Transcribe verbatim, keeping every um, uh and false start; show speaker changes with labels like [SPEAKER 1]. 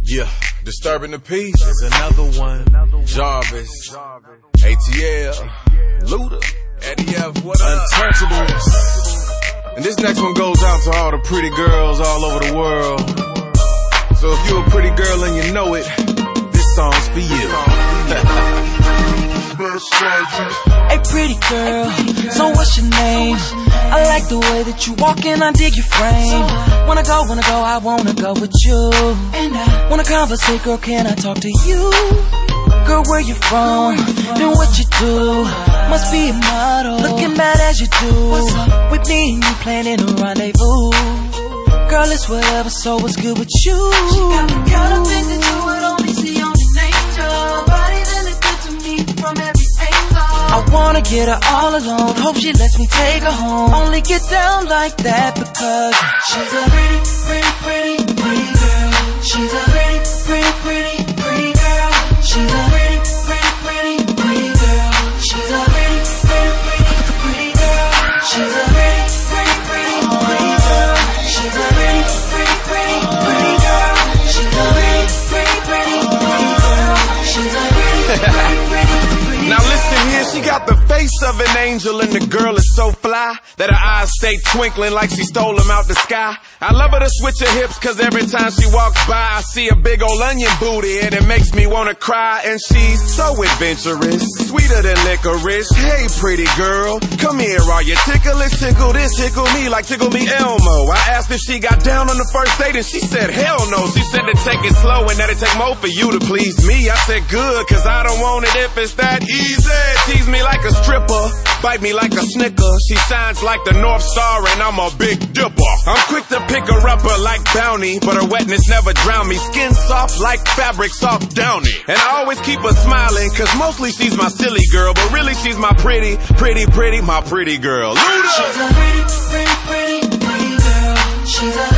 [SPEAKER 1] Yeah, disturbing the peace. There's another one. Jarvis, A T L, Luda, Eddie F, what up? Untouchables. And this next one goes out to all the pretty girls all over the world. So if you're a pretty girl and you know it, this song's for you.
[SPEAKER 2] Hey pretty girl, so what's your name? I like the way that you walk and I dig your frame. Wanna go, wanna go, I wanna go with you. And I wanna conversate, girl, can I talk to you? Girl, where you from? Then what you do? Must be a model, looking bad as you do. What's up with me and you planning a rendezvous? Girl, it's whatever, so what's good with you? She got the kind of things that you would only see on an angel. Body that look good to me from every angle. I wanna get her all alone, hope she lets me take her home. Only get down like that because she's a pretty, pretty, pretty, pretty girl. She's a pretty, pretty, pretty, pretty girl. She's a pretty, pretty, pretty, pretty girl. She's a pretty, pretty, pretty, pretty girl. She's a pretty, pretty, pretty, pretty girl. She's a pretty, pretty, pretty, pretty girl. She's a pretty, pretty, pretty, pretty girl. She's a pretty, pretty, pretty, pretty girl.
[SPEAKER 1] Now listen here, she got the face of an angel and the girl is so fly that her eyes stay twinkling like she stole them out the sky. I love her to switch her hips cause every time she walks by I see a big old onion booty and it makes me wanna cry. And she's so adventurous, sweeter than licorice. Hey pretty girl, come here, are you ticklish? Tickle this, tickle me like tickle me Elmo. I asked if she got down on the first date and she said hell no. She said to take it slow and that it take more for you to please me. I said good cause I don't want it if it's that easy. Tease me like a stripper, bite me like a snicker. She shines like the North Star and I'm a big dipper. I'm quick to pick her up her like Bounty, but her wetness never drown me. Skin soft like fabric, soft downy. And I always keep her smiling cause mostly she's my silly girl, but really she's my pretty, pretty, pretty, my pretty girl. Luda!
[SPEAKER 2] She's a pretty, pretty, pretty, pretty girl. She's a